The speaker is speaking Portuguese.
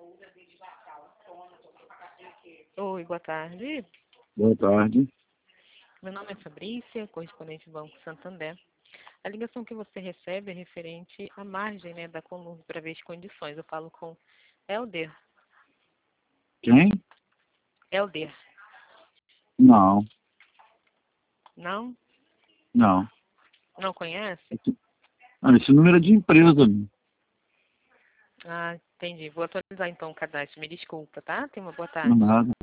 Oi, boa tarde. Boa tarde. Meu nome é Fabrícia, correspondente do Banco Santander. A ligação que você recebe é referente à margem, né, da Colombo para ver as condições. Eu falo com Helder. Quem? Helder. Não, Não? não. Não conhece? Esse número é de empresa. Ah, entendi. Vou atualizar então o cadastro. Me desculpa, tá? Tenha uma boa Não é tarde. nada.